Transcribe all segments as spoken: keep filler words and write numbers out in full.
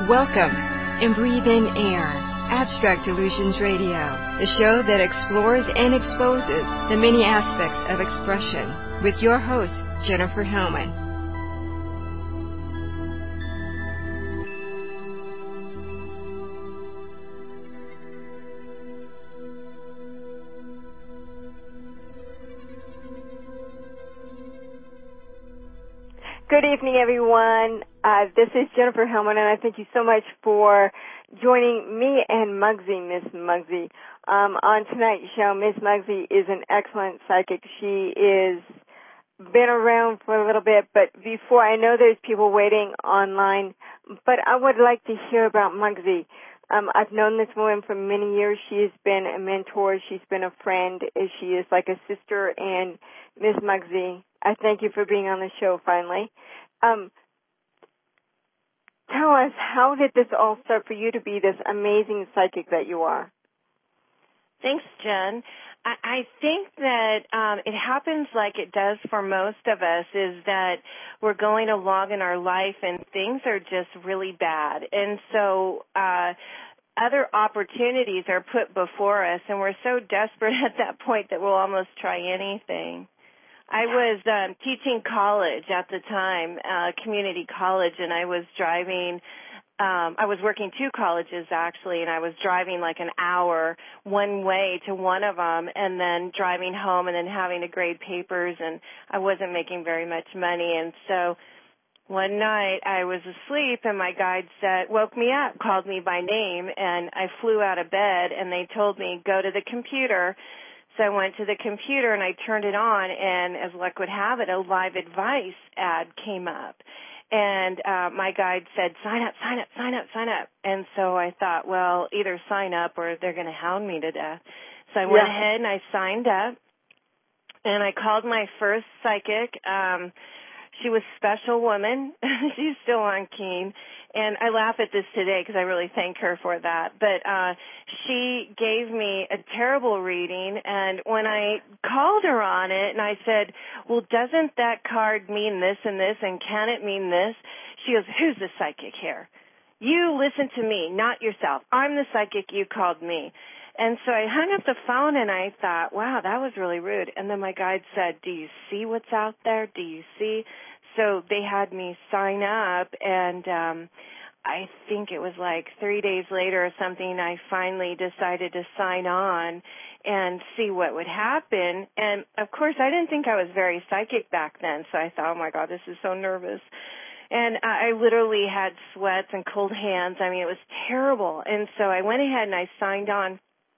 Welcome and breathe in air. Abstract Illusions Radio, the show that explores and exposes the many aspects of expression, with your host, Jennifer Hellman. Good evening, everyone. Uh, this is Jennifer Hellman, and I thank you so much for joining me and Mugsy, Miss Mugsy. Um, on tonight's show, Miss Mugsy is an excellent psychic. She is been around for a little bit, but before, I know there's people waiting online, but I would like to hear about Mugsy. Um, I've known this woman for many years. She has been a mentor. She's been a friend. She is like a sister. And Miss Mugsy, I thank you for being on the show finally. Um, tell us, how did this all start for you to be this amazing psychic that you are? Thanks, Jen. I, I think that um, it happens like it does for most of us, is that we're going along in our life and things are just really bad. And so uh, other opportunities are put before us, and we're so desperate at that point that we'll almost try anything. I was um, teaching college at the time, uh, community college, and I was driving Um, I was working two colleges, actually, and I was driving like an hour one way to one of them and then driving home and then having to grade papers, and I wasn't making very much money. And so one night I was asleep, and my guide said, woke me up, called me by name, and I flew out of bed, and they told me, go to the computer. So I went to the computer, and I turned it on, and as luck would have it, a live advice ad came up. And uh, my guide said, sign up, sign up, sign up, sign up. And so I thought, well, either sign up or they're going to hound me to death. So I went yeah. ahead and I signed up, and I called my first psychic. Um, she was a special woman. She's still on Keen. And I laugh at this today because I really thank her for that. But uh, she gave me a terrible reading, and when I called her on it and I said, well, doesn't that card mean this and this, and can it mean this? She goes, who's the psychic here? You listen to me, not yourself. I'm the psychic, you called me. And so I hung up the phone, and I thought, wow, that was really rude. And then my guide said, do you see what's out there? Do you see? So they had me sign up, and um, I think it was like three days later or something, I finally decided to sign on and see what would happen. And, of course, I didn't think I was very psychic back then, so I thought, oh, my God, this is so nervous. And I literally had sweats and cold hands. I mean, it was terrible. And so I went ahead and I signed on.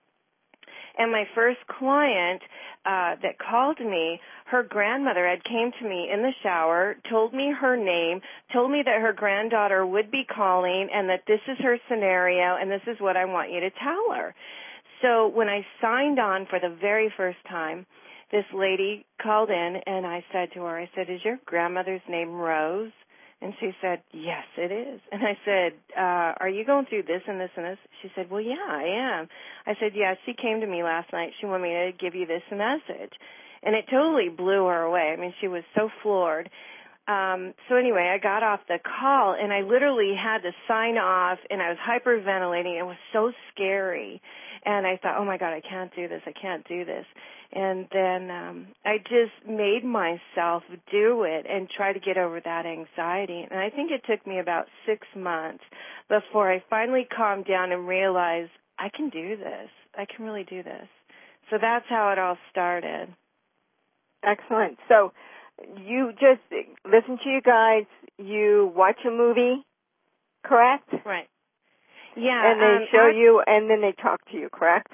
And my first client uh, that called me, her grandmother had came to me in the shower, told me her name, told me that her granddaughter would be calling and that this is her scenario and this is what I want you to tell her. So when I signed on for the very first time, this lady called in and I said to her, I said, is your grandmother's name Rose? And she said, yes, it is. And I said, uh, are you going through this and this and this? She said, well, yeah, I am. I said, yeah, she came to me last night. She wanted me to give you this message. And it totally blew her away. I mean, she was so floored. Um, so anyway, I got off the call, and I literally had to sign off, and I was hyperventilating. It was so scary. And I thought, oh, my God, I can't do this. I can't do this. And then um, I just made myself do it and try to get over that anxiety. And I think it took me about six months before I finally calmed down and realized I can do this. I can really do this. So that's how it all started. Excellent. So you just listen to your guides, you watch a movie, correct? Right. Yeah. And they um, show I- you, and then they talk to you, correct?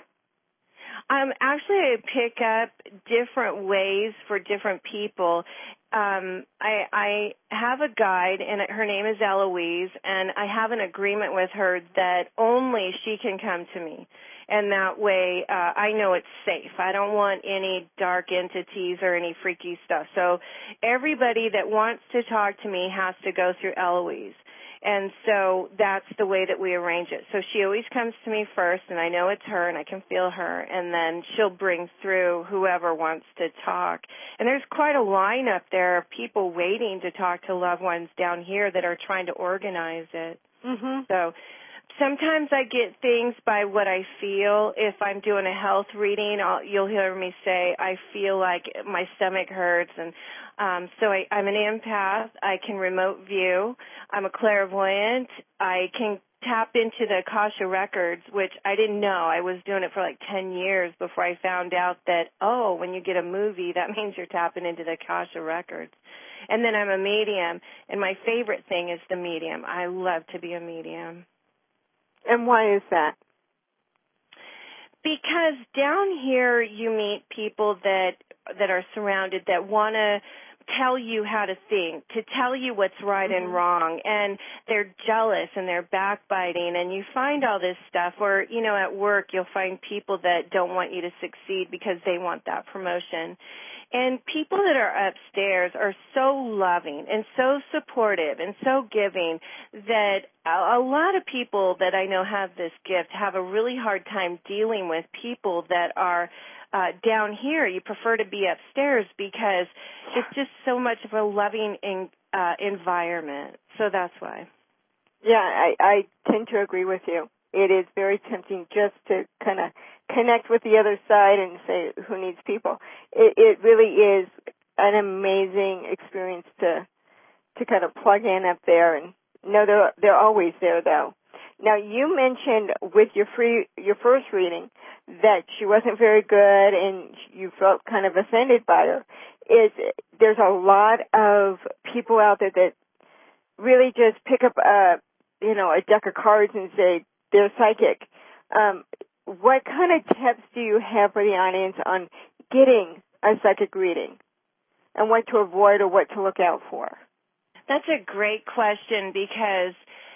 Um, actually, I pick up different ways for different people. Um, I, I have a guide, and her name is Eloise, and I have an agreement with her that only she can come to me. And that way, uh, I know it's safe. I don't want any dark entities or any freaky stuff. So everybody that wants to talk to me has to go through Eloise. And so that's the way that we arrange it. So she always comes to me first, and I know it's her, and I can feel her, and then she'll bring through whoever wants to talk. And there's quite a line up there of people waiting to talk to loved ones down here that are trying to organize it. Mm-hmm. So sometimes I get things by what I feel. If I'm doing a health reading, I'll, you'll hear me say, I feel like my stomach hurts. And um, so I, I'm an empath. I can remote view. I'm a clairvoyant. I can tap into the Akasha records, which I didn't know. I was doing it for like ten years before I found out that, oh, when you get a movie, that means you're tapping into the Akasha records. And then I'm a medium, and my favorite thing is the medium. I love to be a medium. And why is that? Because down here you meet people that that are surrounded that want to tell you how to think, to tell you what's right mm-hmm. and wrong, and they're jealous and they're backbiting, and you find all this stuff. Or, you know, at work you'll find people that don't want you to succeed because they want that promotion. And people that are upstairs are so loving and so supportive and so giving that a lot of people that I know have this gift have a really hard time dealing with people that are uh, down here. You prefer to be upstairs because it's just so much of a loving in, uh, environment. So that's why. Yeah, I, I tend to agree with you. It is very tempting just to kind of connect with the other side and say, who needs people? It, it really is an amazing experience to to kind of plug in up there. And no, they're they're always there though. Now you mentioned with your free your first reading that she wasn't very good and you felt kind of offended by her. Is there's a lot of people out there that really just pick up a you know a deck of cards and say they're psychic. Um, what kind of tips do you have for the audience on getting a psychic reading and what to avoid or what to look out for? That's a great question because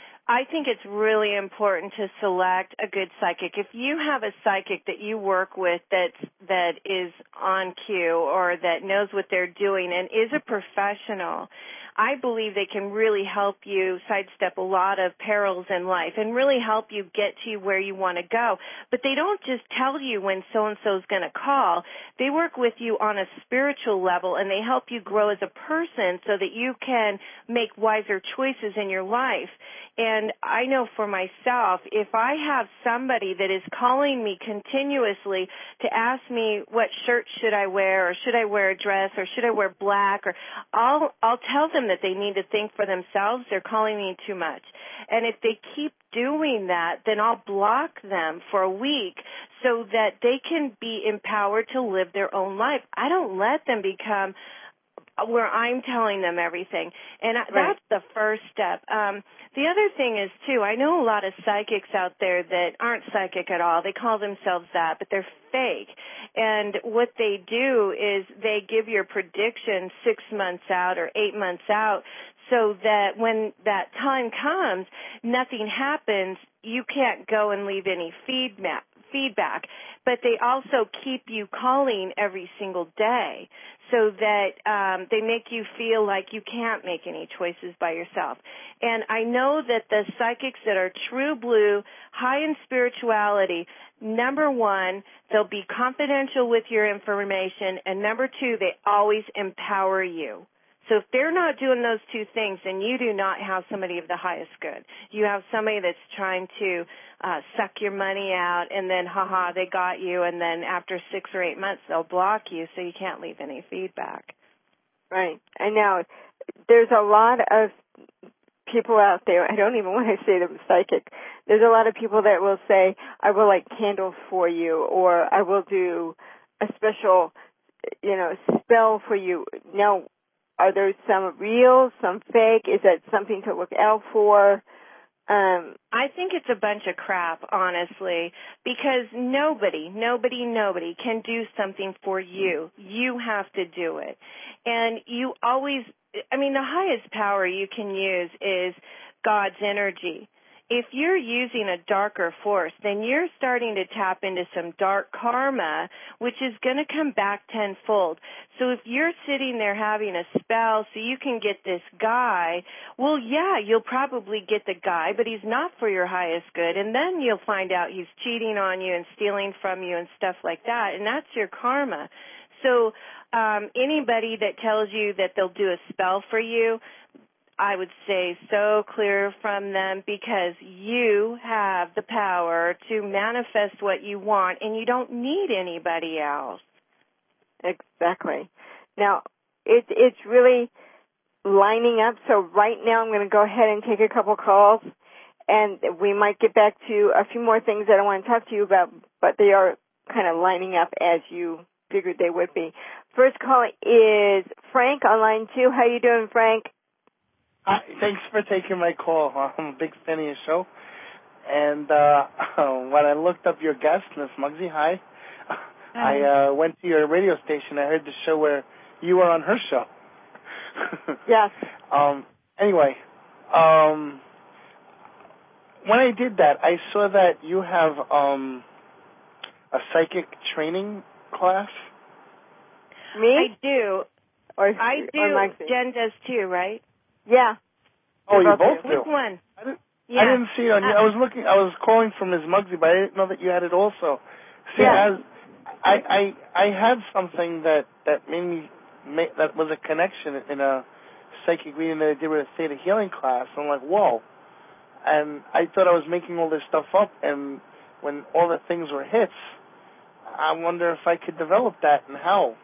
I think it's really important to select a good psychic. If you have a psychic that you work with that's, that is on cue or that knows what they're doing and is a professional, I believe they can really help you sidestep a lot of perils in life and really help you get to where you want to go. But they don't just tell you when so-and-so is going to call. They work with you on a spiritual level, and they help you grow as a person so that you can make wiser choices in your life. And I know for myself, if I have somebody that is calling me continuously to ask me what shirt should I wear, or should I wear a dress, or should I wear black, or I'll I'll tell them that they need to think for themselves. They're calling me too much. And if they keep doing that, then I'll block them for a week so that they can be empowered to live their own life. I don't let them become where I'm telling them everything. And right. That's the first step. Um, the other thing is, too, I know a lot of psychics out there that aren't psychic at all. They call themselves that, but they're fake. And what they do is they give your prediction six months out or eight months out so that when that time comes, nothing happens. You can't go and leave any feedback. feedback, but they also keep you calling every single day so that um, they make you feel like you can't make any choices by yourself. And I know that the psychics that are true blue, high in spirituality, number one, they'll be confidential with your information, and number two, they always empower you. So if they're not doing those two things, then you do not have somebody of the highest good. You have somebody that's trying to uh, suck your money out, and then, haha, they got you, and then after six or eight months, they'll block you so you can't leave any feedback. Right. And now there's a lot of people out there, I don't even want to say them psychic, there's a lot of people that will say, I will light candles for you, or I will do a special, you know, spell for you. Now, are there some real, some fake? Is that something to look out for? Um, I think it's a bunch of crap, honestly, because nobody, nobody, nobody can do something for you. You have to do it. And you always, I mean, the highest power you can use is God's energy. If you're using a darker force, then you're starting to tap into some dark karma, which is going to come back tenfold. So if you're sitting there having a spell so you can get this guy, well, yeah, you'll probably get the guy, but he's not for your highest good. And then you'll find out he's cheating on you and stealing from you and stuff like that, and that's your karma. So um, anybody that tells you that they'll do a spell for you, I would say, so clear from them, because you have the power to manifest what you want, and you don't need anybody else. Exactly. Now, it, it's really lining up. So right now I'm going to go ahead and take a couple calls, and we might get back to a few more things that I want to talk to you about, but they are kind of lining up as you figured they would be. First call is Frank on line two. How you doing, Frank? Hi, thanks for taking my call. I'm a big fan of your show. And uh, when I looked up your guest, Miss Muggsy, hi, hi. I uh, went to your radio station. I heard the show where you were on her show. Yes. um, anyway, um, when I did that, I saw that you have um, a psychic training class. Me? I do. Or, I do. Or Jen does too, right? Yeah. Oh, you both do? Which one? I didn't, yeah. I didn't see it on. Uh, I was looking. I was calling from Miz Muggsy, but I didn't know that you had it also. See, yeah. as I, I I had something that that made me make, that was a connection in a psychic reading that I did with a theta healing class. I'm like, whoa, and I thought I was making all this stuff up, and when all the things were hits, I wonder if I could develop that and how.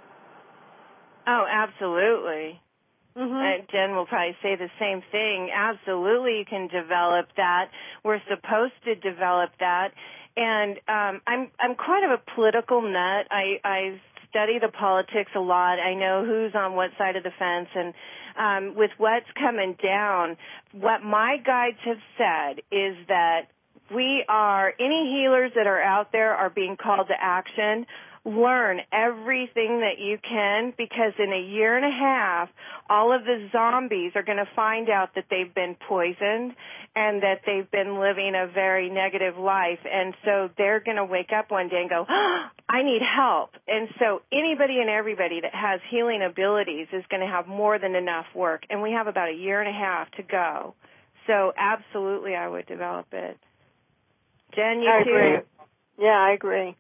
Oh, absolutely. Mm-hmm. Uh, Jen will probably say the same thing. Absolutely, you can develop that. We're supposed to develop that. And um, I'm I'm quite of a political nut. I, I study the politics a lot. I know who's on what side of the fence. And um, with what's coming down, what my guides have said is that we are, any healers that are out there are being called to action. Learn everything that you can, because in a year and a half, all of the zombies are going to find out that they've been poisoned and that they've been living a very negative life. And so they're going to wake up one day and go, oh, I need help. And so anybody and everybody that has healing abilities is going to have more than enough work. And we have about a year and a half to go. So absolutely I would develop it. Jen, you I too? agree. Yeah, I agree.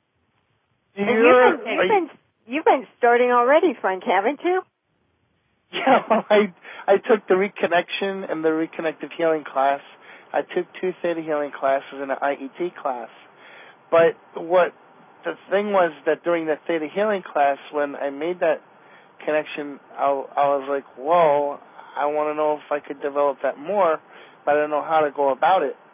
And you've been, you've, been, you've been starting already, Frank, haven't you? Yeah, well, I I took the reconnection and the reconnective healing class. I took two theta healing classes and an I E T class. But what the thing was that during the theta healing class, when I made that connection, I, I was like, whoa, I want to know if I could develop that more, but I don't know how to go about it.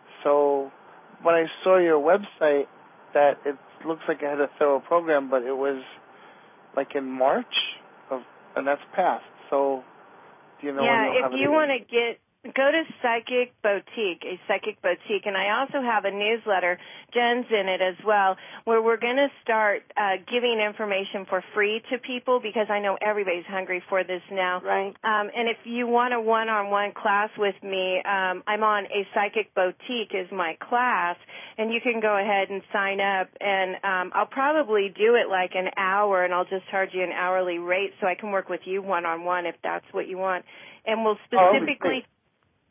So when I saw your website, that it looks like it had a thorough program, but it was like in March, of, and that's past. So do you know yeah, when you'll if have you it? want to get, go to Psychic Boutique, a Psychic Boutique, and I also have a newsletter, Jen's in it as well, where we're going to start uh, giving information for free to people, because I know everybody's hungry for this now. Right. Um, and if you want a one-on-one class with me, um, I'm on a Psychic Boutique is my class, and you can go ahead and sign up, and um, I'll probably do it like an hour, and I'll just charge you an hourly rate so I can work with you one-on-one if that's what you want. And we'll specifically... Oh,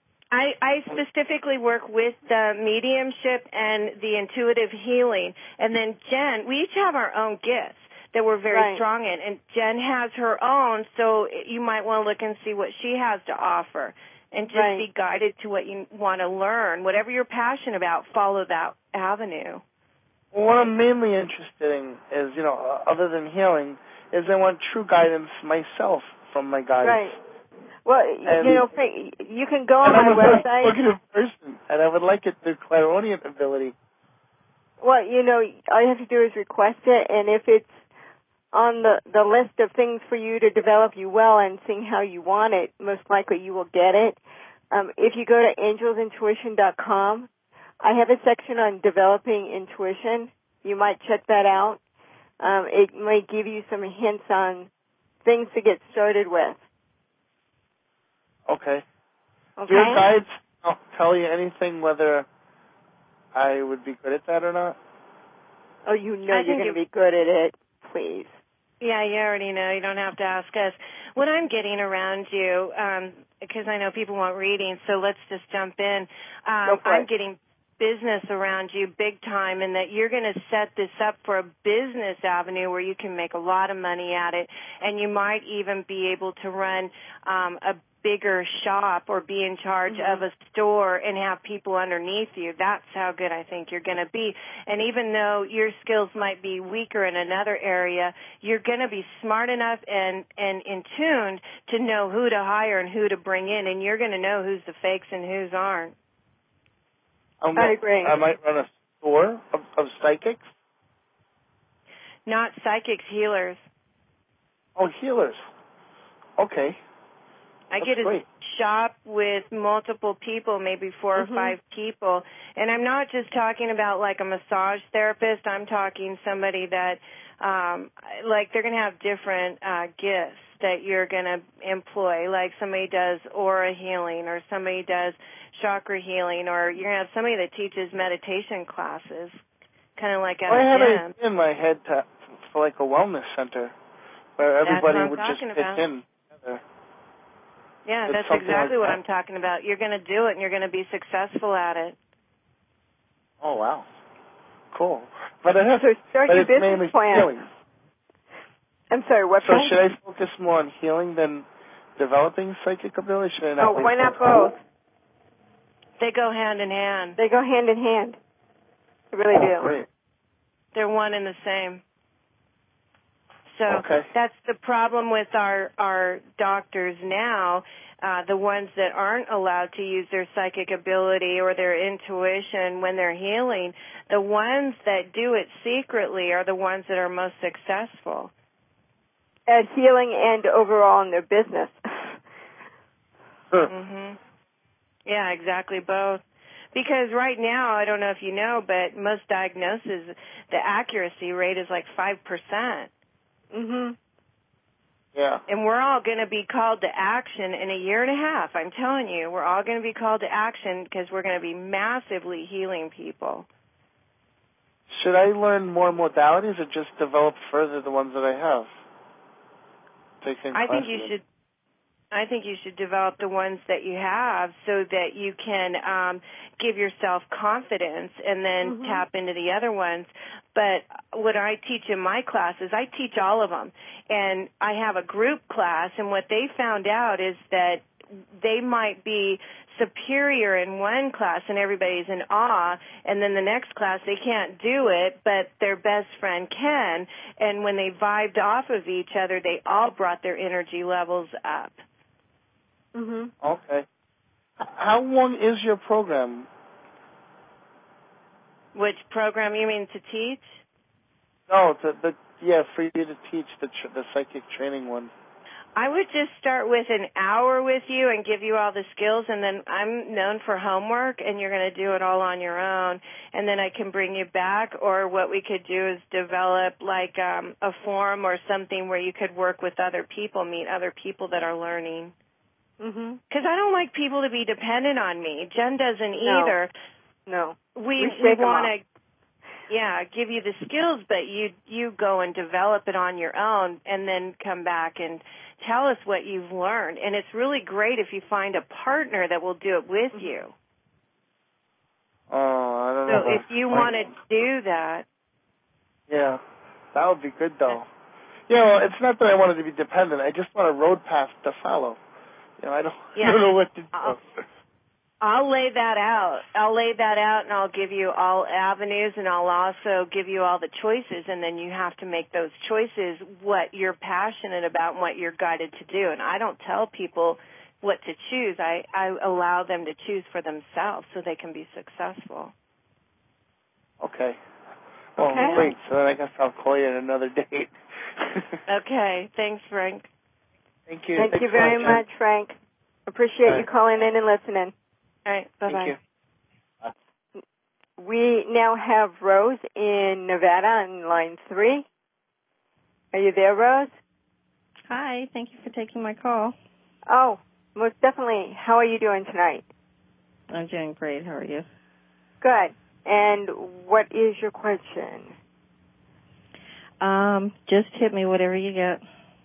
I, I specifically work with the mediumship and the intuitive healing. And then Jen, we each have our own gifts that we're very right. strong in. And Jen has her own, so you might want to look and see what she has to offer. And just right. be guided to what you want to learn. Whatever you're passionate about, follow that avenue. Well, what I'm mainly interested in is, you know, other than healing, is I want true guidance myself from my guides. Right. Well, and, you know, you can go on and my I'm a website. I'm a person, and I would like it through clairaudient ability. Well, you know, all you have to do is request it, and if it's on the, the list of things for you to develop you well and seeing how you want it, most likely you will get it. Um, if you go to angels intuition dot com, I have a section on developing intuition. You might check that out. Um, it may give you some hints on things to get started with. Okay. Okay. Do your guides tell you anything whether I would be good at that or not? Oh, you know I you're going to it, be good at it. Please. Yeah, you already know. You don't have to ask us. What I'm getting around you, um, because I know people want readings, so let's just jump in. Um, Go for I'm it. getting business around you big time, and that you're going to set this up for a business avenue where you can make a lot of money at it, and you might even be able to run um, a bigger shop or be in charge mm-hmm. of a store and have people underneath you. That's how good I think you're going to be. And even though your skills might be weaker in another area, you're going to be smart enough and, and in tune to know who to hire and who to bring in, and you're going to know who's the fakes and who's aren't. Um, I agree. I might run a store of, of psychics. Not psychics, healers. Oh, healers. Okay. I That's get a great. shop with multiple people, maybe four mm-hmm. or five people. And I'm not just talking about like a massage therapist. I'm talking somebody that, um, like they're going to have different uh, gifts that you're going to employ. Like somebody does aura healing or somebody does chakra healing, or you're going to have somebody that teaches meditation classes, kind of like at well, a I had gym. an idea in my head to, for like a wellness center where everybody That's what I'm would just talking fit about. in together. Yeah, It's that's something exactly like what that. I'm talking about. You're going to do it, and you're going to be successful at it. Oh, wow. Cool. But I have So start but your it's business mainly plan. healing. I'm sorry, what? So plan? should I focus more on healing than developing psychic ability? Should I not Oh, wait why for not it? both? They go hand in hand. They go hand in hand. They really Oh, do. great. They're one and the same. So Okay. that's the problem with our, our doctors now, uh, the ones that aren't allowed to use their psychic ability or their intuition when they're healing. The ones that do it secretly are the ones that are most successful. At healing and overall in their business. Sure. Mhm. Yeah, exactly, both. Because right now, I don't know if you know, but most diagnoses, the accuracy rate is like five percent. Mhm. Yeah. And we're all going to be called to action in a year and a half. I'm telling you, we're all going to be called to action because we're going to be massively healing people. Should I learn more modalities or just develop further the ones that I have? Taking I think you classes. should. I think you should develop the ones that you have so that you can um, give yourself confidence and then mm-hmm. tap into the other ones. But what I teach in my classes, I teach all of them. And I have a group class, and what they found out is that they might be superior in one class and everybody's in awe, and then the next class they can't do it, but their best friend can. And when they vibed off of each other, they all brought their energy levels up. Mhm. Okay. How long is your program? Which program you mean to teach? No, the, the yeah, for you to teach the tr- the psychic training one. I would just start with an hour with you and give you all the skills, and then I'm known for homework, and you're going to do it all on your own, and then I can bring you back, or what we could do is develop like um, a forum or something where you could work with other people, meet other people that are learning. Mhm. Because I don't like people to be dependent on me. Jen doesn't No. either. No. We we, we shake 'em want off. to. Yeah, give you the skills, but you you go and develop it on your own and then come back and tell us what you've learned. And it's really great if you find a partner that will do it with you. Oh, I don't So know. if you want to do that. Yeah, that would be good, though. You know, it's not that I wanted to be dependent. I just want a road path to follow. You know, I don't, Yeah. I don't know what to do. I'll, I'll lay that out. I'll lay that out, and I'll give you all avenues, and I'll also give you all the choices, and then you have to make those choices what you're passionate about and what you're guided to do. And I don't tell people what to choose. I, I allow them to choose for themselves so they can be successful. Okay. Well, Okay. great. So then I guess I'll call you at another date. Okay. Thanks, Frank. Thank you. Thank Thanks you very so much, much, Frank. Appreciate All you right. calling in and listening. All right. Bye-bye. Thank you. Bye. We now have Rose in Nevada on line three. Are you there, Rose? Hi. Thank you for taking my call. Oh, most definitely. How are you doing tonight? I'm doing great. How are you? Good. And what is your question? Um, just hit me whatever you get.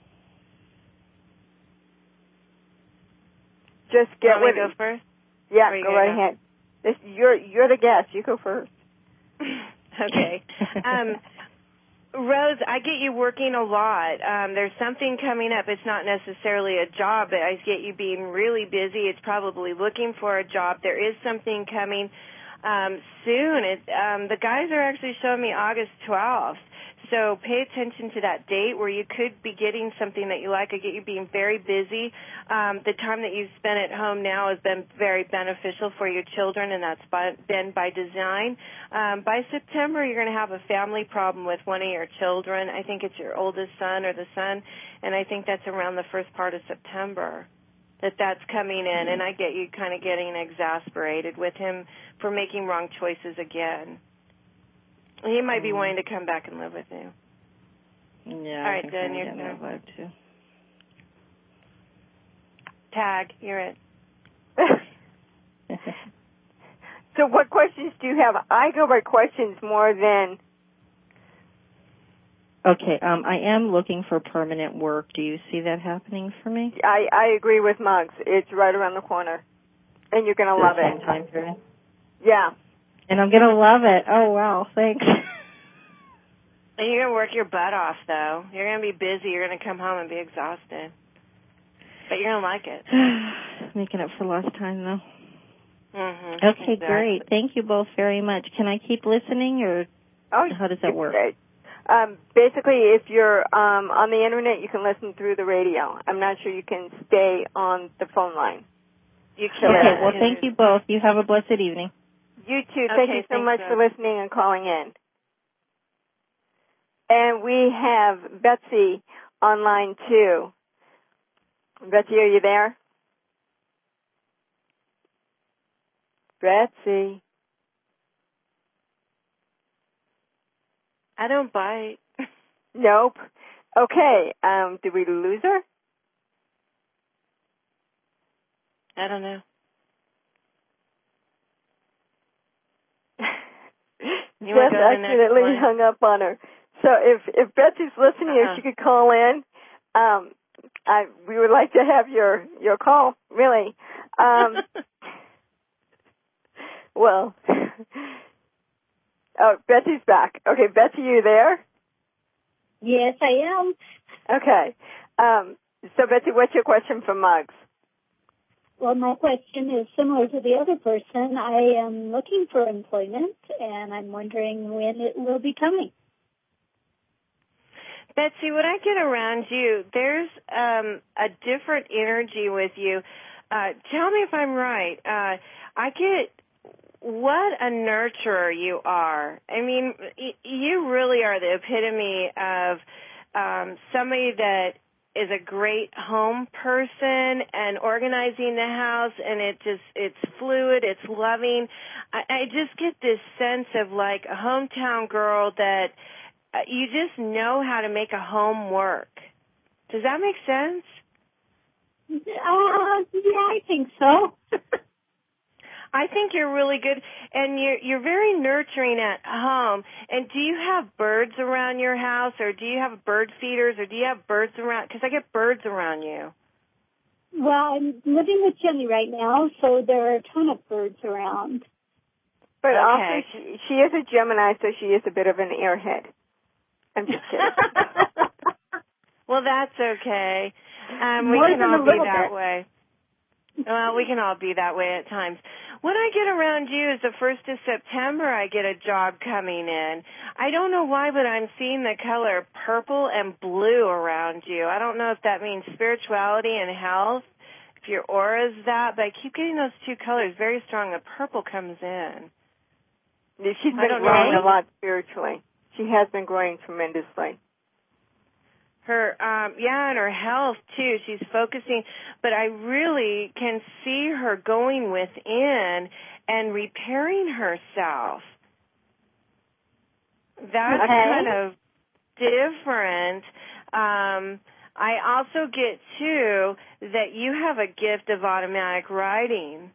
Just get Want me what. to go first? Yeah, Or you go gonna right go? ahead. This, you're you're the guest. You go first. Okay. Um, Rose, I get you working a lot. Um, there's something coming up. It's not necessarily a job, but I get you being really busy. It's probably looking for a job. There is something coming um, soon. It, um, the guys are actually showing me August twelfth. So pay attention to that date where you could be getting something that you like. I get you being very busy. Um, the time that you've spent at home now has been very beneficial for your children, and that's by, been by design. Um, by September, you're going to have a family problem with one of your children. I think it's your oldest son or the son, and I think that's around the first part of September that that's coming in, and I get you kind of getting exasperated with him for making wrong choices again. He might be wanting to come back and live with you. Yeah. All right, I think then I'm you're getting that vibe too. Tag, you're it. So what questions do you have? I go by questions more than... Okay, um, I am looking for permanent work. Do you see that happening for me? I, I agree with Muggs. It's right around the corner, and you're going to love it. Time period? Yeah. And I'm going to love it. Oh, wow, thanks. And you're going to work your butt off, though. You're going to be busy. You're going to come home and be exhausted. But you're going to like it. Making up for lost time, though. Mm-hmm. Okay, Exactly. great. Thank you both very much. Can I keep listening, or oh, how does that work? Great. Um, basically, if you're um, on the Internet, you can listen through the radio. I'm not sure you can stay on the phone line. You can. Okay, well, thank you both. You have a blessed evening. You too. Thank Okay, you so thanks, much Doug. for listening and calling in. And we have Betsy on line two. Betsy, are you there? Betsy. I don't bite. Nope. Okay. Um, did we lose her? I don't know. You Jess go to the next accidentally one? hung up on her. So if if Betsy's listening, Uh-uh. if she could call in, um, I we would like to have your your call. Really. Um, well, oh, Betsy's back. Okay, Betsy, you there? Yes, I am. Okay. Um, so Betsy, what's your question for Muggs? Well, my question is similar to the other person. I am looking for employment, and I'm wondering when it will be coming. Betsy, when I get around you, there's um, a different energy with you. Uh, tell me if I'm right. Uh, I get what a nurturer you are. I mean, y- you really are the epitome of um, somebody that is a great home person and organizing the house, and it just, it's fluid, it's loving. I, I just get this sense of like a hometown girl that uh, you just know how to make a home work. Does that make sense? Uh, yeah, I think so. I think you're really good, and you're you're very nurturing at home. And do you have birds around your house, or do you have bird feeders, or do you have birds around? Because I get birds around you. Well, I'm living with Jenny right now, so there are a ton of birds around. But Okay. also, she, she is a Gemini, so she is a bit of an airhead. I'm just kidding. Well, that's okay. Um, we More can than all a be little that bit. way. Well, we can all be that way at times. When I get around you is the first of September, I get a job coming in. I don't know why, but I'm seeing the color purple and blue around you. I don't know if that means spirituality and health, if your aura is that, but I keep getting those two colors very strong. The purple comes in. She's I been don't growing know. a lot spiritually. She has been growing tremendously. Her, um, yeah, and her health, too. She's focusing, but I really can see her going within and repairing herself. That's Okay. kind of different. Um, I also get, too, that you have a gift of automatic writing.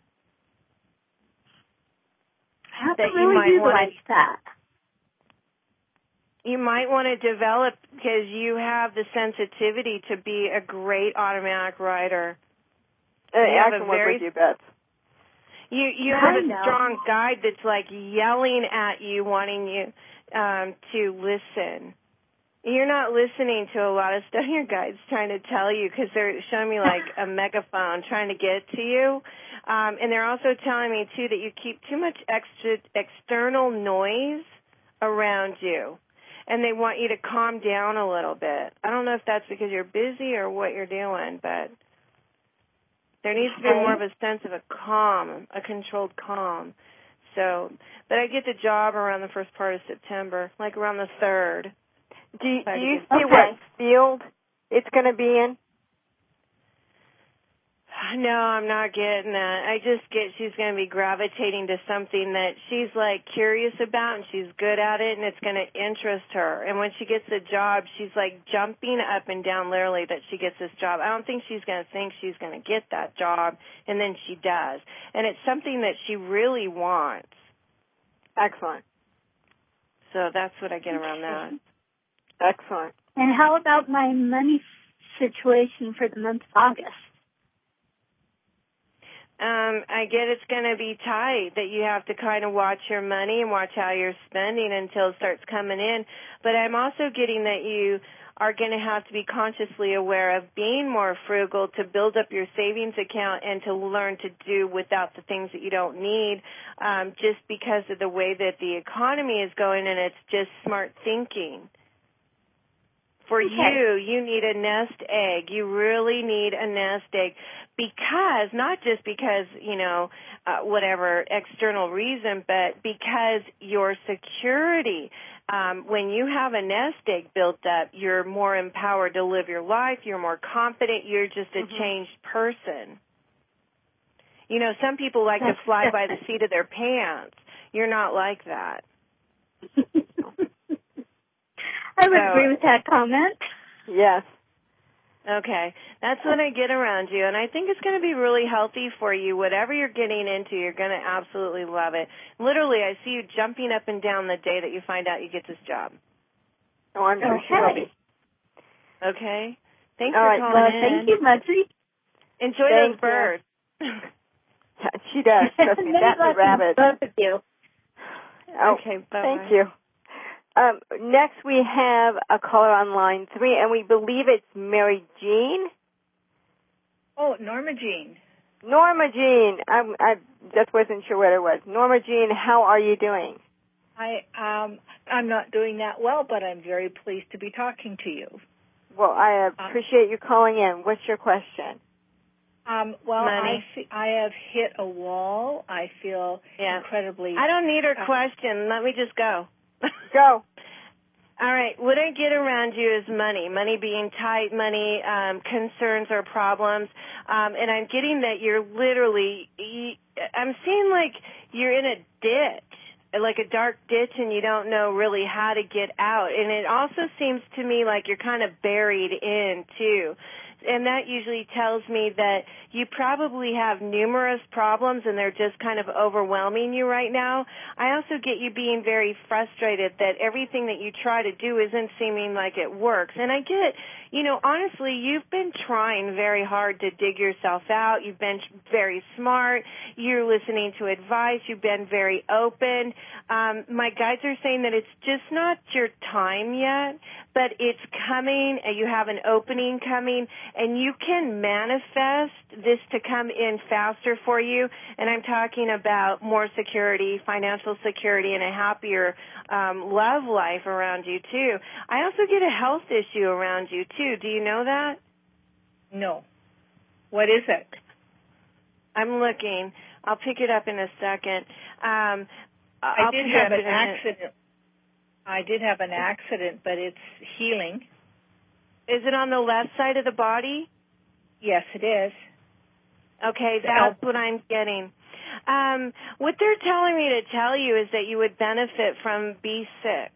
I haven't That you really might wanna- utilized that. You might want to develop because you have the sensitivity to be a great automatic writer. Uh, You I have a can work very- with you, Beth. You you I have a know. strong guide that's like yelling at you, wanting you um, to listen. You're not listening to a lot of stuff your guide's trying to tell you because they're showing me like a megaphone trying to get to you. Um, and they're also telling me, too, that you keep too much extra external noise around you. And they want you to calm down a little bit. I don't know if that's because you're busy or what you're doing, but there needs to be more of a sense of a calm, a controlled calm. So, but I get the job around the first part of September, like around the third. Do you, do you Okay. see what field it's going to be in? No, I'm not getting that. I just get she's going to be gravitating to something that she's like curious about and she's good at it and it's going to interest her. And when she gets a job, she's like jumping up and down literally that she gets this job. I don't think she's going to think she's going to get that job, and then she does. And it's something that she really wants. Excellent. So that's what I get around that. Excellent. And how about my money situation for the month of August? Um, I get it's going to be tight, that you have to kind of watch your money and watch how you're spending until it starts coming in. But I'm also getting that you are going to have to be consciously aware of being more frugal to build up your savings account and to learn to do without the things that you don't need, um, just because of the way that the economy is going, and it's just smart thinking. For okay. you, you need a nest egg. You really need a nest egg because, not just because, you know, uh, whatever external reason, but because your security, um, when you have a nest egg built up, you're more empowered to live your life. You're more confident. You're just a mm-hmm. changed person. You know, some people like to fly by the seat of their pants. You're not like that. I would so, agree with that comment. Yes. Okay. That's what I get around you, and I think it's going to be really healthy for you. Whatever you're getting into, you're going to absolutely love it. Literally, I see you jumping up and down the day that you find out you get this job. Oh, I'm sure she will be. Okay. Thanks All for right. calling well, in. Thank you, Muggsy. Enjoy thank those birds. Yeah, she does. Trust me, that's a rabbit. Both of you. Oh, okay, bye-bye. Thank you. Um, next, we have a caller on line three, and we believe it's Mary Jean. Oh, Norma Jean. Norma Jean. I, I just wasn't sure what it was. Norma Jean, how are you doing? I um, I'm not doing that well, but I'm very pleased to be talking to you. Well, I appreciate um, you calling in. What's your question? Um, well, Money. I, fe- I have hit a wall. I feel yeah. incredibly... I don't need her uh, question. Let me just go. Go. All right. What I get around you is money. Money being tight, money um, concerns or problems. Um, and I'm getting that you're literally, I'm seeing like you're in a ditch, like a dark ditch, and you don't know really how to get out. And it also seems to me like you're kind of buried in, too. And that usually tells me that you probably have numerous problems and they're just kind of overwhelming you right now. I also get you being very frustrated that everything that you try to do isn't seeming like it works. And I get, you know, honestly, you've been trying very hard to dig yourself out. You've been very smart. You're listening to advice. You've been very open. Um, my guides are saying that it's just not your time yet, but it's coming, and you have an opening coming, and you can manifest this to come in faster for you. And I'm talking about more security, financial security, and a happier um, love life around you, too. I also get a health issue around you, too. Do you know that? No. What is it? I'm looking. I'll pick it up in a second. Um, I I'll did pick it have up an in accident. I did have an accident, but it's healing. Is it on the left side of the body? Yes, it is. Okay, that's what I'm getting. Um, what they're telling me to tell you is that you would benefit from B six.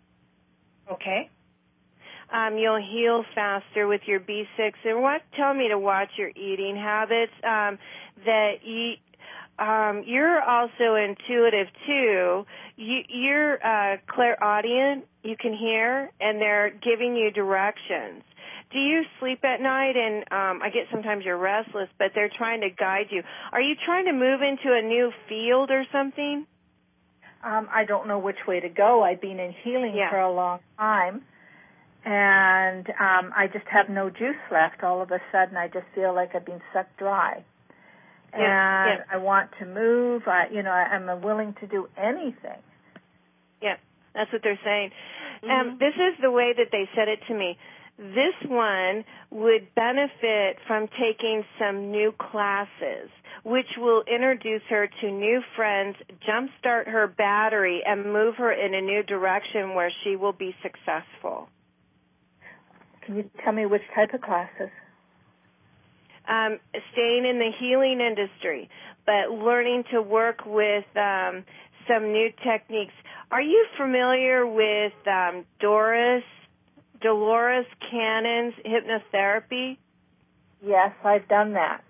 Okay. Um, you'll heal faster with your B six. And what tell me to watch your eating habits. Um, that you, um, you're also intuitive too. You, you're uh, clairaudient. You can hear, and they're giving you directions. Do you sleep at night? And um, I get sometimes you're restless, but they're trying to guide you. Are you trying to move into a new field or something? Um, I don't know which way to go. I've been in healing yeah. for a long time, and um, I just have no juice left. All of a sudden, I just feel like I've been sucked dry. Yeah, and yeah. I want to move. I, you know, I, I'm willing to do anything. Yeah, that's what they're saying. Mm-hmm. Um, this is the way that they said it to me. This one would benefit from taking some new classes, which will introduce her to new friends, jumpstart her battery, and move her in a new direction where she will be successful. Can you tell me which type of classes? Um, staying in the healing industry, but learning to work with um, some new techniques. Are you familiar with um, Doris, Dolores Cannon's hypnotherapy? Yes, I've done that.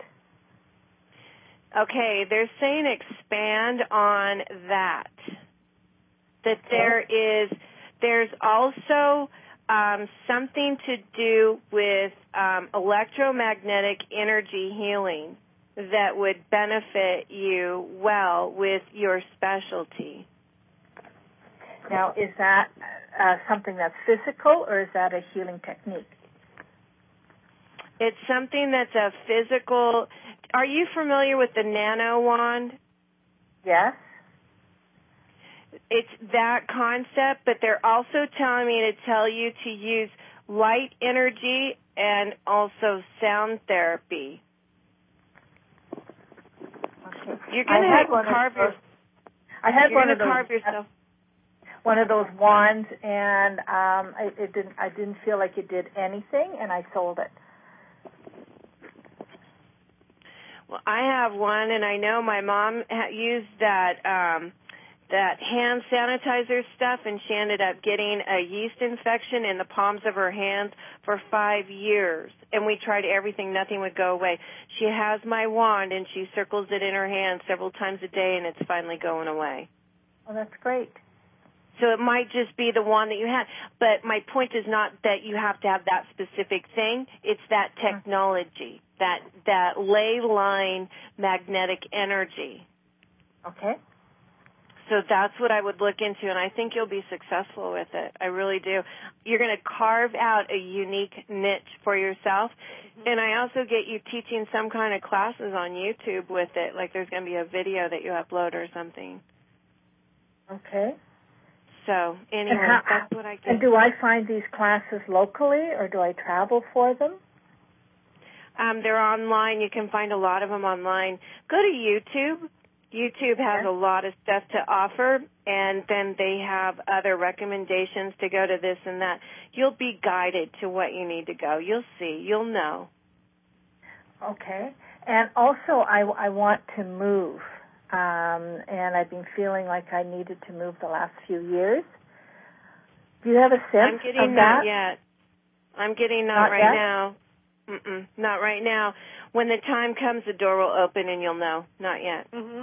Okay, they're saying expand on that. That there is, there's also um, something to do with um, electromagnetic energy healing that would benefit you well with your specialty. Now, is that uh, something that's physical, or is that a healing technique? It's something that's a physical. Are you familiar with the nano wand? Yes. It's that concept, but they're also telling me to tell you to use light energy and also sound therapy. Okay. You're going to carve your. I had You're one going of to those. carve yourself. One of those wands, and um, it, it didn't. I didn't feel like it did anything, and I sold it. Well, I have one, and I know my mom ha- used that um, that hand sanitizer stuff, and she ended up getting a yeast infection in the palms of her hands for five years. And we tried everything; nothing would go away. She has my wand, and she circles it in her hand several times a day, and it's finally going away. Oh, that's great. So it might just be the one that you had. But my point is not that you have to have that specific thing. It's that technology, that that ley line magnetic energy. Okay. So that's what I would look into, and I think you'll be successful with it. I really do. You're going to carve out a unique niche for yourself. Mm-hmm. And I also get you teaching some kind of classes on YouTube with it, like there's going to be a video that you upload or something. Okay. So, anyway, how, that's what I get. And do I find these classes locally, or do I travel for them? Um, they're online. You can find a lot of them online. Go to YouTube. YouTube has Yeah. a lot of stuff to offer, and then they have other recommendations to go to this and that. You'll be guided to what you need to go. You'll see. You'll know. Okay. And also, I, I want to move. Um, and I've been feeling like I needed to move the last few years. Do you have a sense I'm getting of not that? yet. I'm getting not, Not right yet? now. Mm-mm, not right now. When the time comes, the door will open and you'll know. Not yet. Mm-hmm.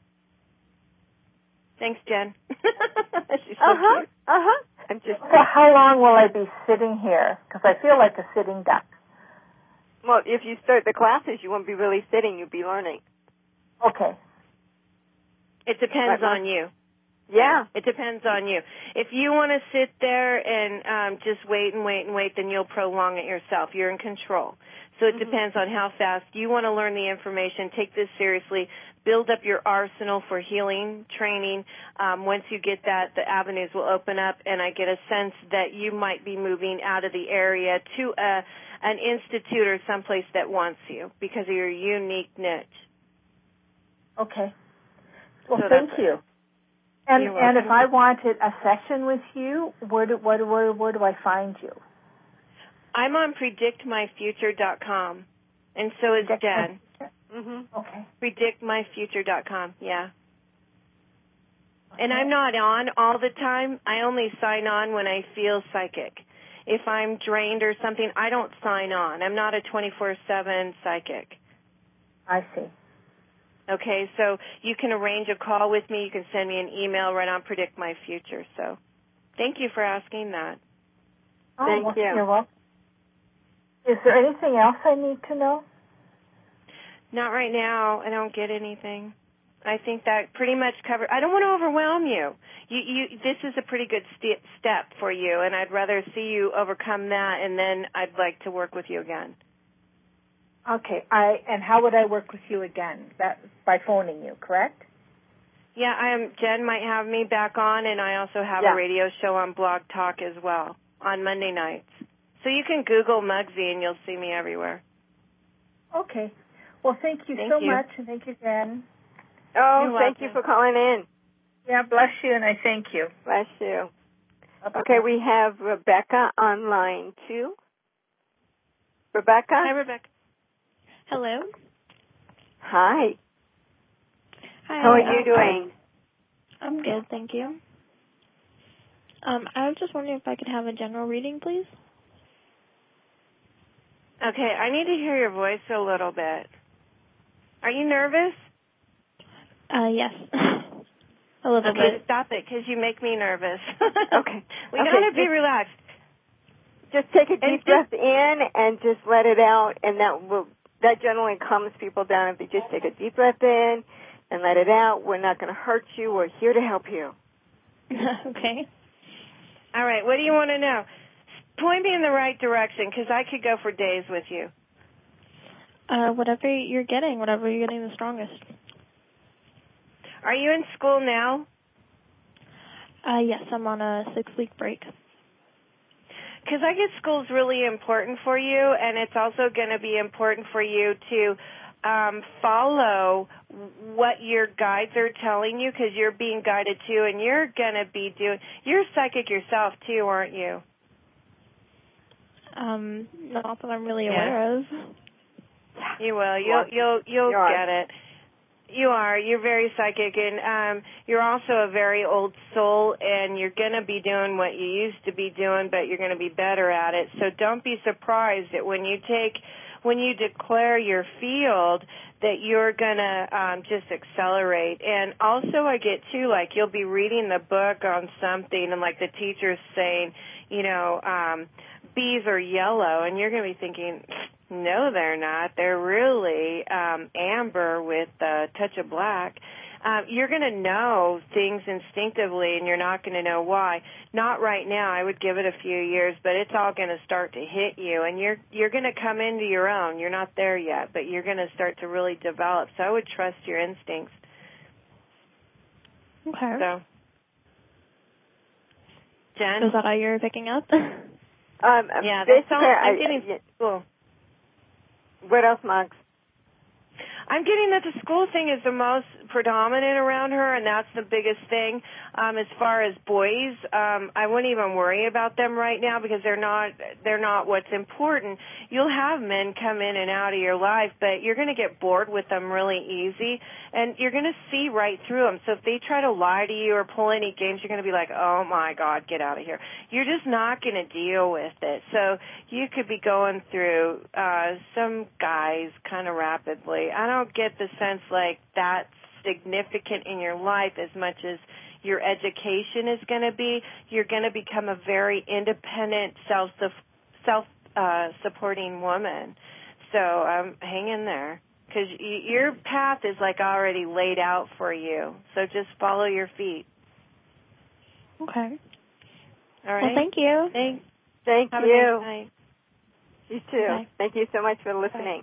Thanks, Jen. She's so uh-huh. cute. Uh-huh. I'm just. So how long will I be sitting here? Because I feel like a sitting duck. Well, if you start the classes, you won't be really sitting. You'll be learning. Okay. It depends Right, on you. Yeah. It depends on you. If you want to sit there and um, just wait and wait and wait, then you'll prolong it yourself. You're in control. So it Mm-hmm. depends on how fast you want to learn the information. Take this seriously. Build up your arsenal for healing training. Um, once you get that, the avenues will open up, and I get a sense that you might be moving out of the area to a, an institute or someplace that wants you because of your unique niche. Okay. Well, So thank that's you. And You're and if welcome. I wanted a session with you, where do where, where where do I find you? I'm on predict my future dot com, and so is Jen. Mm-hmm. Okay. predict my future dot com, yeah. And I'm not on all the time. I only sign on when I feel psychic. If I'm drained or something, I don't sign on. I'm not a twenty-four seven psychic. I see. Okay, so you can arrange a call with me. You can send me an email right on Predict My Future. So thank you for asking that. Oh, Thank well, you. You're welcome. Is there anything else I need to know? Not right now. I don't get anything. I think that pretty much covers. I don't want to overwhelm you. You, you. This is a pretty good st- step for you, and I'd rather see you overcome that, and then I'd like to work with you again. Okay. I and how would I work with you again? That by phoning you, correct? Yeah, I am. Jen might have me back on, and I also have yeah. a radio show on Blog Talk as well on Monday nights. So you can Google Mugsy, and you'll see me everywhere. Okay. Well, thank you thank so you. much, and thank you, Jen. Oh, You're thank welcome. you for calling in. Yeah, bless you, and I thank you. Bless you. Bye-bye. Okay, we have Rebecca on line two. Rebecca? Hi, Rebecca. Hello. Hi. Hi. How are you um, doing? I'm good, thank you. Um, I was just wondering if I could have a general reading, please. Okay, I need to hear your voice a little bit. Are you nervous? Uh, yes. a little okay, bit. stop it, because you make me nervous. okay. We okay, gotta be just, relaxed. Just take a deep and breath just, in and just let it out, and that will that generally calms people down. If you just take a deep breath in and let it out, we're not going to hurt you. We're here to help you. okay. All right, what do you want to know? Point me in the right direction, because I could go for days with you. Uh, whatever you're getting, whatever you're getting the strongest. Are you in school now? Uh, yes, I'm on a six-week break. Because I get school's really important for you, and it's also going to be important for you to um, follow what your guides are telling you, because you're being guided too, and you're going to be doing. You're psychic yourself too, aren't you? Um, not that I'm really yeah. aware of. You will. You'll you'll you'll you get it. You are. You're very psychic, and um, you're also a very old soul, and you're going to be doing what you used to be doing, but you're going to be better at it. So don't be surprised that when you take, when you declare your field, that you're going to um, just accelerate. And also I get, too, like you'll be reading the book on something, and like the teacher's saying, you know, um, bees are yellow, and you're going to be thinking, no, they're not. They're really um, amber with a touch of black. Um, you're going to know things instinctively, and you're not going to know why. Not right now. I would give it a few years, but it's all going to start to hit you, and you're you're going to come into your own. You're not there yet, but you're going to start to really develop. So I would trust your instincts. Okay. So, Jen? Is that all you're picking up? Um, yeah, that's all. I'm I, getting I, school. What else, Mugs? I'm getting that the school thing is the most predominant around her, and that's the biggest thing. Um, as far as boys, um, I wouldn't even worry about them right now because they're not they're not what's important. You'll have men come in and out of your life, but you're going to get bored with them really easy, and you're going to see right through them. So if they try to lie to you or pull any games, you're going to be like, oh, my God, get out of here. You're just not going to deal with it. So you could be going through uh, some guys kind of rapidly. I don't get the sense like that's significant in your life as much as your education is going to be. You're going to become a very independent, self self uh, supporting woman. So um, hang in there, because y- your path is like already laid out for you. So just follow your feet. Okay. All right. Well, thank you. Thank, Thank have you. A nice night. You too. Bye. Thank you so much for listening.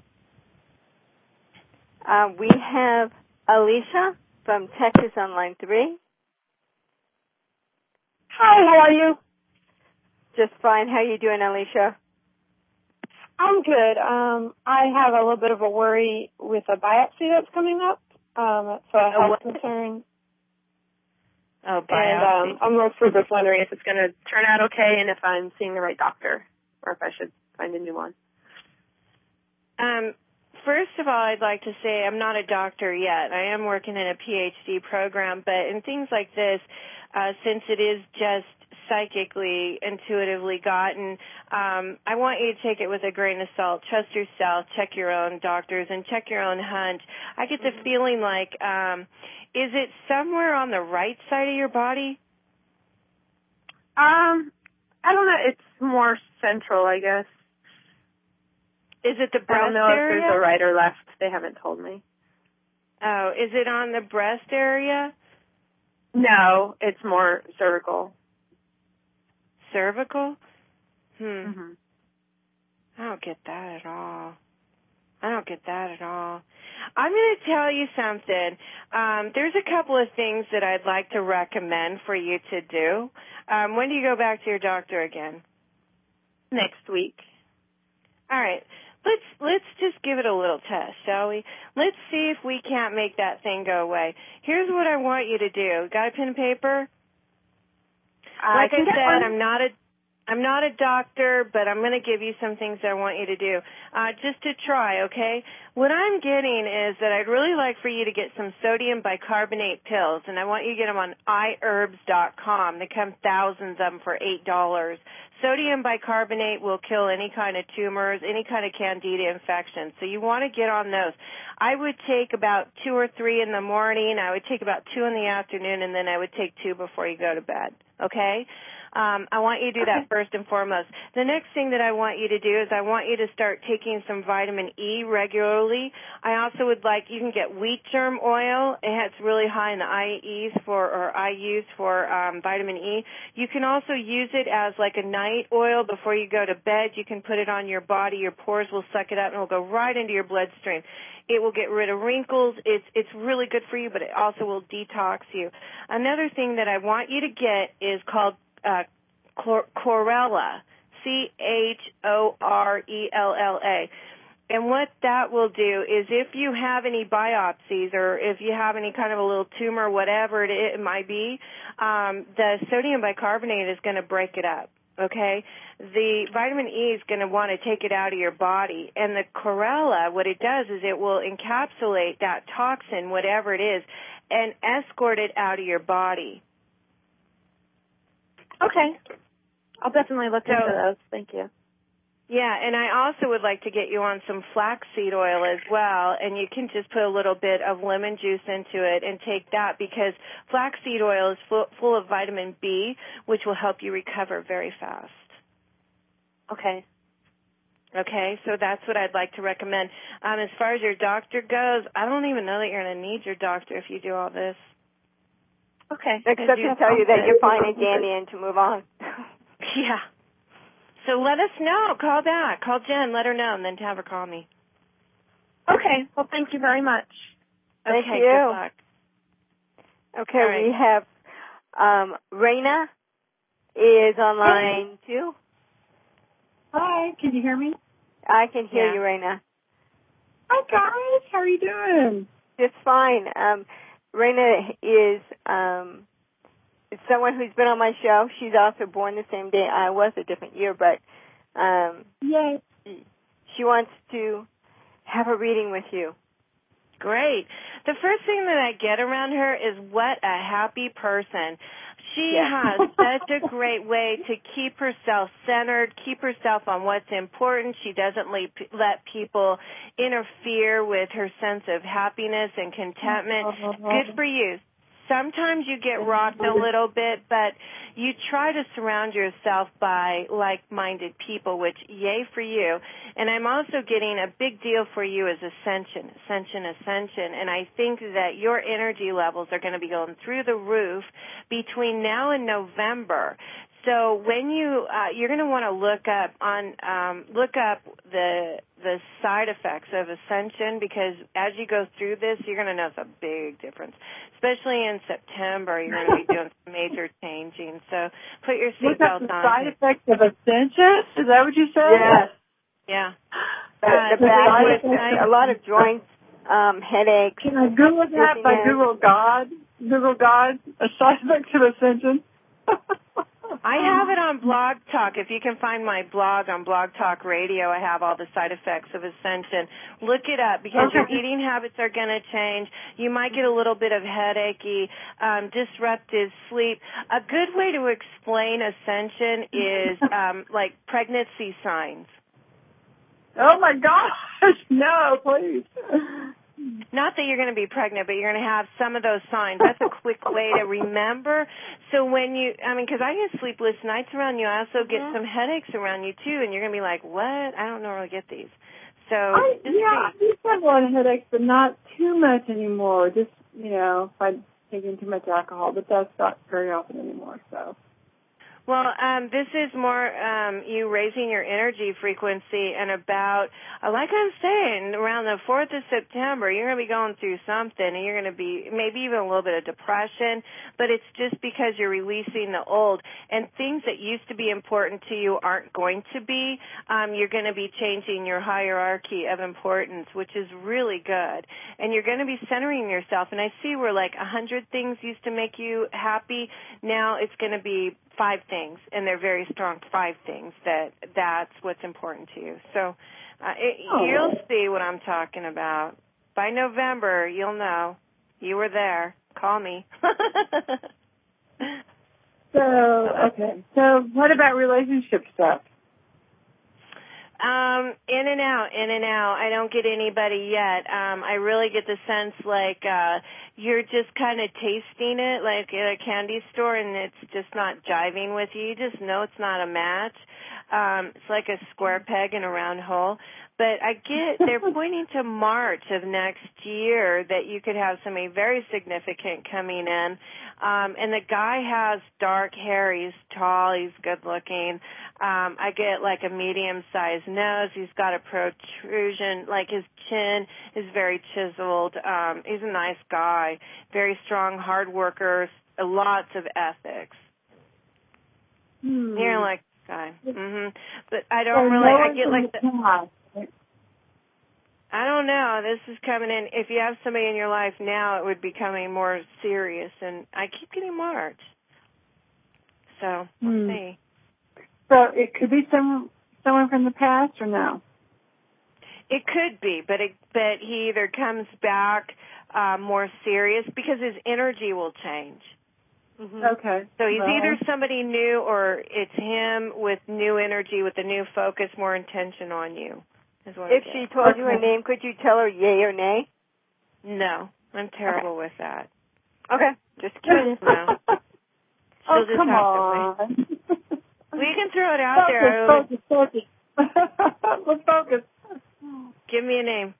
Uh, we have Alicia from Texas on line three. Hi, how are you? Just fine. How are you doing, Alicia? I'm good. Um, I have a little bit of a worry with a biopsy that's coming up. Um, it's a health concern. Oh, biopsy. And um, I'm also just wondering if it's going to turn out okay and if I'm seeing the right doctor or if I should find a new one. Um, first of all, I'd like to say I'm not a doctor yet. I am working in a P H D program, but in things like this, uh, since it is just psychically, intuitively gotten, um, I want you to take it with a grain of salt. Trust yourself, check your own doctors, and check your own hunch. I get the feeling like, um, is it somewhere on the right side of your body? Um, I don't know. It's more central, I guess. Is it the breast I don't know area? if there's a right or left. They haven't told me. Oh, is it on the breast area? No, it's more cervical. Cervical? Hmm. Mm-hmm. I don't get that at all. I don't get that at all. I'm going to tell you something. Um, there's a couple of things that I'd like to recommend for you to do. Um, when do you go back to your doctor again? Next week. All right. Let's let's just give it a little test, shall we? Let's see if we can't make that thing go away. Here's what I want you to do. Got a pen and paper? I like I can get said, one. I'm not a I'm not a doctor, but I'm going to give you some things I want you to do, uh, just to try, okay? What I'm getting is that I'd really like for you to get some sodium bicarbonate pills, and I want you to get them on i herbs dot com. They come thousands of them for eight dollars. Sodium bicarbonate will kill any kind of tumors, any kind of candida infection, so you want to get on those. I would take about two or three in the morning. I would take about two in the afternoon, and then I would take two before you go to bed, okay? Um, I want you to do that first and foremost. The next thing that I want you to do is I want you to start taking some vitamin E regularly. I also would like, you can get wheat germ oil. It's really high in the I Es for, or I Us for um, vitamin E. You can also use it as like a night oil before you go to bed. You can put it on your body. Your pores will suck it up and it will go right into your bloodstream. It will get rid of wrinkles. It's it's really good for you, but it also will detox you. Another thing that I want you to get is called Uh, Chlorella, C H O R E L L A. And what that will do is if you have any biopsies or if you have any kind of a little tumor, whatever it, it might be, um, the sodium bicarbonate is going to break it up, okay? The vitamin E is going to want to take it out of your body. And the chlorella, what it does is it will encapsulate that toxin, whatever it is, and escort it out of your body. Okay. I'll definitely look so, into those. Thank you. Yeah, and I also would like to get you on some flaxseed oil as well, and you can just put a little bit of lemon juice into it and take that because flaxseed oil is full, full of vitamin B, which will help you recover very fast. Okay. Okay, so that's what I'd like to recommend. Um, as far as your doctor goes, I don't even know that you're going to need your doctor if you do all this. Okay. Except to tell you that you're fine and dandy and to move on. Yeah. So let us know. Call back. Call Jen. Let her know, and then have her call me. Okay. Well, thank you very much. Thank okay, you. Good luck. Okay, right. we have um, Raina is on line hey. two. Hi. Can you hear me? I can hear yeah. you, Raina. Hi, guys. How are you doing? Just fine. Um, Raina is um, someone who's been on my show. She's also born the same day I was, a different year, but um, yes. she, she wants to have a reading with you. Great. The first thing that I get around her is what a happy person. She yeah. has such a great way to keep herself centered, keep herself on what's important. She doesn't let people interfere with her sense of happiness and contentment. Good for you. Sometimes you get rocked a little bit, but you try to surround yourself by like-minded people, which yay for you. And I'm also getting a big deal for you is ascension, ascension, ascension. And I think that your energy levels are going to be going through the roof between now and November. So when you uh, you're going to want to look up on um, look up the the side effects of ascension because as you go through this, you're going to notice a big difference. Especially in September, you're going to be doing some major changing. So put your seatbelt on. Look up the side effects of ascension. Is that what you said? Yes. Yeah. The, uh, the back was a lot of joints, um, headaches. Can I Google that by Google God? Google God, a side effect of ascension. I have it on Blog Talk. If you can find my blog on Blog Talk Radio, I have all the side effects of ascension. Look it up because okay. your eating habits are going to change. You might get a little bit of headachy, um, disruptive sleep. A good way to explain ascension is um, like pregnancy signs. Oh, my gosh. No, please. Not that you're going to be pregnant, but you're going to have some of those signs. That's a quick way to remember. So when you, I mean, because I get sleepless nights around you, I also get mm-hmm. some headaches around you, too, and you're going to be like, what? I don't normally get these. So I, just yeah, see. I used to have a lot of headaches, but not too much anymore. Just, you know, if I'm taking too much alcohol, but that's not very often anymore, so. Well, um, this is more um, you raising your energy frequency, and about, uh, like I'm saying, around the fourth of September, you're going to be going through something, and you're going to be maybe even a little bit of depression, but it's just because you're releasing the old, and things that used to be important to you aren't going to be. Um, you're going to be changing your hierarchy of importance, which is really good, and you're going to be centering yourself. And I see where like a hundred things used to make you happy. Now it's going to be five things, and they're very strong five things that that's what's important to you. So uh, it, oh. you'll see what I'm talking about. By November, you'll know. You were there. Call me. So, okay. So what about relationship stuff? Um, in and out, in and out. I don't get anybody yet. Um, I really get the sense like uh, you're just kind of tasting it, like at a candy store, and it's just not jiving with you. You just know it's not a match. Um, it's like a square peg in a round hole. But I get they're pointing to March of next year that you could have somebody very significant coming in. Um, and the guy has dark hair. He's tall. He's good looking. Um, I get like a medium-sized nose. He's got a protrusion. Like his chin is very chiseled. Um, he's a nice guy. Very strong, hard worker. Lots of ethics. Hmm. You're like guy. Mhm. But I don't really. I get like the. I don't know. This is coming in. If you have somebody in your life now, it would be coming more serious. And I keep getting March. So we'll hmm. see. So it could be some someone from the past or no? It could be, but it, but he either comes back uh, more serious because his energy will change. Mm-hmm. Okay. So he's well. either somebody new or it's him with new energy, with a new focus, more intention on you. Is what if she told okay. you her name, could you tell her yay or nay? No, I'm terrible okay. with that. Okay, just curious. No. Oh, just come have on. To well, you can throw it out focus, there. Focus, focus, Let's focus. Give me a name.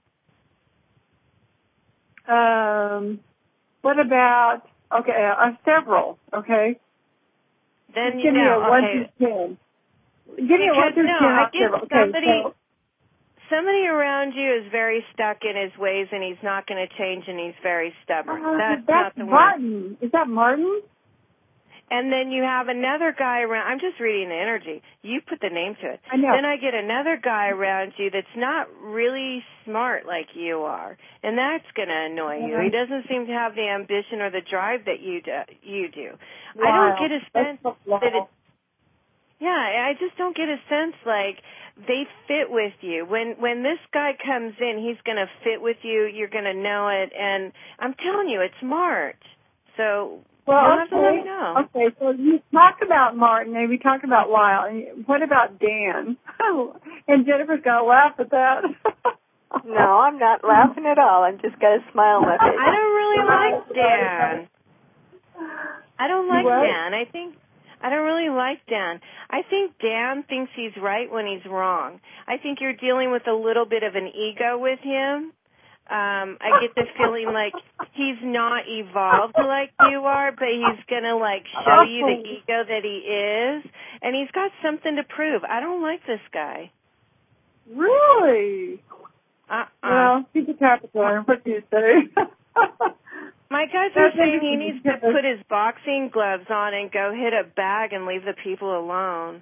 Um, what about, okay, uh, several, okay? Then Just you give know. me a okay. one through ten. Give me a one through no, ten. I get okay, somebody, so. somebody around you is very stuck in his ways, and he's not going to change, and he's very stubborn. Uh, that's, that's not the Martin. one. Is that Martin? And then you have another guy around. I'm just reading the energy. You put the name to it. I know. Then I get another guy around you that's not really smart like you are, and that's going to annoy you. He doesn't seem to have the ambition or the drive that you do. You do. Wow. I don't get a sense so that it. Yeah, I just don't get a sense like they fit with you. When when this guy comes in, he's going to fit with you. You're going to know it, and I'm telling you, it's March. So. Well, You'll okay. have to let me know. Okay, so you talk about Martin and we talk about Lyle. And what about Dan? And Jennifer's going to laugh at that. No, I'm not laughing at all. I'm just got a smile on my face. I don't really like Dan. I don't like what? Dan. I think I don't really like Dan. I think Dan thinks he's right when he's wrong. I think you're dealing with a little bit of an ego with him. Um, I get the feeling like he's not evolved like you are, but he's going to, like, show you the ego that he is, and he's got something to prove. I don't like this guy. Really? Uh-uh. Well, he's a Capricorn. What do you say? My guys are saying he needs to put his boxing gloves on and go hit a bag and leave the people alone.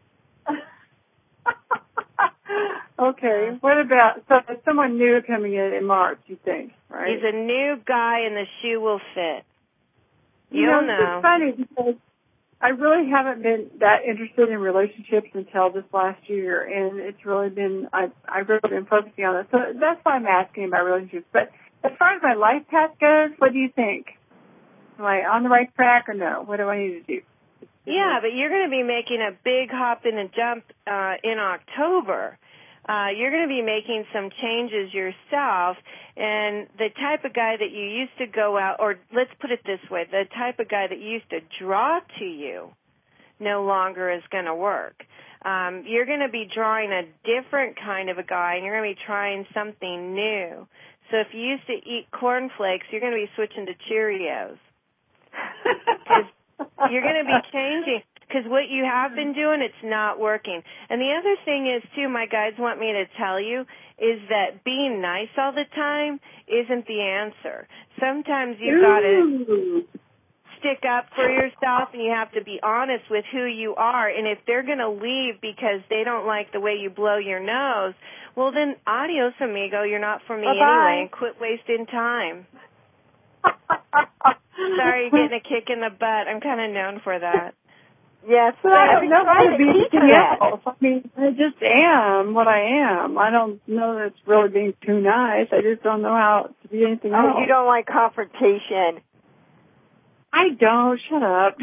Okay. What about, so there's someone new coming in in March, you think, right? He's a new guy and the shoe will fit. You You'll know, know. It's funny because I really haven't been that interested in relationships until this last year, and it's really been, I, I've really been focusing on it. So that's why I'm asking about relationships. But as far as my life path goes, what do you think? Am I on the right track or no? What do I need to do? Yeah, but you're going to be making a big hop and a jump uh, in October. Uh, you're going to be making some changes yourself, and the type of guy that you used to go out, or let's put it this way, the type of guy that used to draw to you no longer is going to work. Um, you're going to be drawing a different kind of a guy, and you're going to be trying something new. So if you used to eat cornflakes, you're going to be switching to Cheerios. Because you're going to be changing. Because what you have been doing, it's not working. And the other thing is, too, my guides want me to tell you, is that being nice all the time isn't the answer. Sometimes you've got to stick up for yourself, and you have to be honest with who you are. And if they're going to leave because they don't like the way you blow your nose, well, then adios, amigo. You're not for me Bye-bye. anyway, and quit wasting time. Sorry, you're getting a kick in the butt. I'm kind of known for that. Yes, but I don't know how to be anything else. I mean, I just am what I am. I don't know that it's really being too nice. I just don't know how to be anything oh, else. Oh, you don't like confrontation. I don't. Shut up.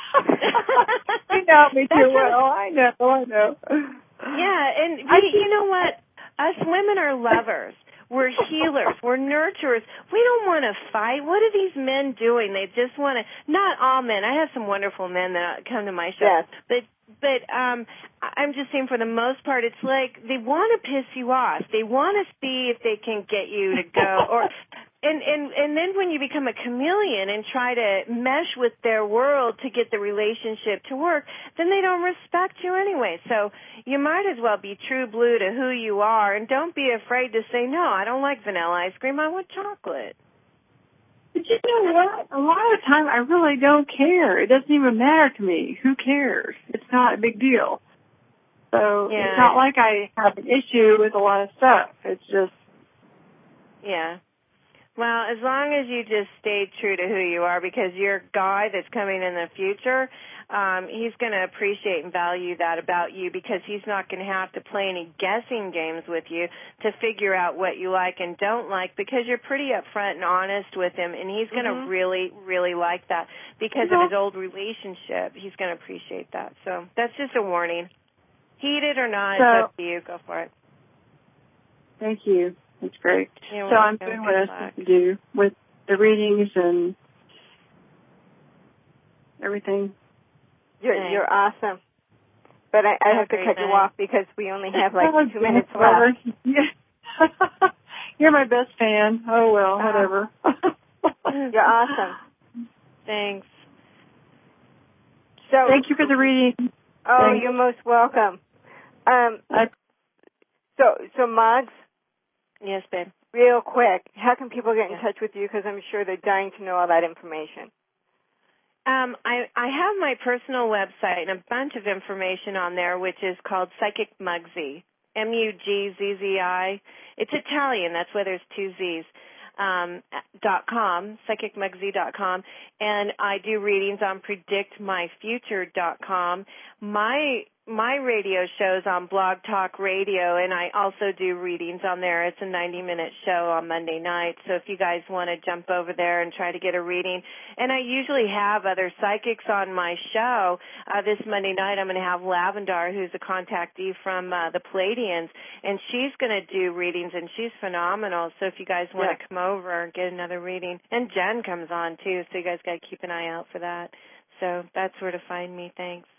You know me too well. I know. I know. Yeah, and we, you know what? Us women are lovers. We're healers. We're nurturers. We don't want to fight. What are these men doing? They just want to, not all men. I have some wonderful men that come to my show. Yes. But, but um, I'm just saying for the most part, it's like they want to piss you off. They want to see if they can get you to go. or And, and, and then when you become a chameleon and try to mesh with their world to get the relationship to work, then they don't respect you anyway. So you might as well be true blue to who you are, and don't be afraid to say, no, I don't like vanilla ice cream, I want chocolate. But you know what? A lot of the time I really don't care. It doesn't even matter to me. Who cares? It's not a big deal. So yeah. It's not like I have an issue with a lot of stuff. It's just... Yeah. Well, as long as you just stay true to who you are, because your guy that's coming in the future, um, he's going to appreciate and value that about you, because he's not going to have to play any guessing games with you to figure out what you like and don't like, because you're pretty upfront and honest with him, and he's going to mm-hmm. really, really like that. Because mm-hmm. of his old relationship, he's going to appreciate that. So that's just a warning. Heed it or not, so, it's up to you. Go for it. Thank you. That's great. You're so welcome. I'm doing what I was supposed to do with the readings and everything. You're Thanks. you're awesome. But I, I have to cut night. you off because we only have like oh, two minutes left. Yeah. You're my best fan. Oh, well, whatever. You're awesome. Thanks. So Thank you for the reading. Oh, Thanks. You're most welcome. Um, I, so, so Mugs? Yes, babe. Real quick, how can people get in yeah. touch with you? Because I'm sure they're dying to know all that information. Um, I, I have my personal website and a bunch of information on there, which is called Psychic Mugsy, M U G Z Z I. It's Italian. That's why there's two Z's. Um, dot com, psychic mugsy dot com, and I do readings on predict my future dot com. My my radio show's on Blog Talk Radio, and I also do readings on there. It's a ninety-minute show on Monday night, so if you guys want to jump over there and try to get a reading. And I usually have other psychics on my show. Uh, this Monday night I'm going to have Lavendar, who's a contactee from uh, the Palladians, and she's going to do readings, and she's phenomenal. So if you guys want yeah. to come over and get another reading. And Jen comes on, too, so you guys got to keep an eye out for that. So that's where to find me. Thanks.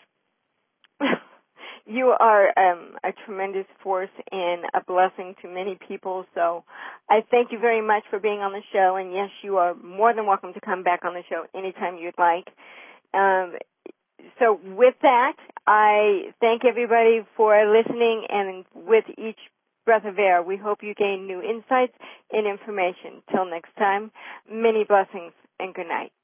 You are um, a tremendous force and a blessing to many people, so I thank you very much for being on the show, and yes, you are more than welcome to come back on the show anytime you'd like. Um, so with that, I thank everybody for listening, and with each breath of air, we hope you gain new insights and information. Till next time, many blessings and good night.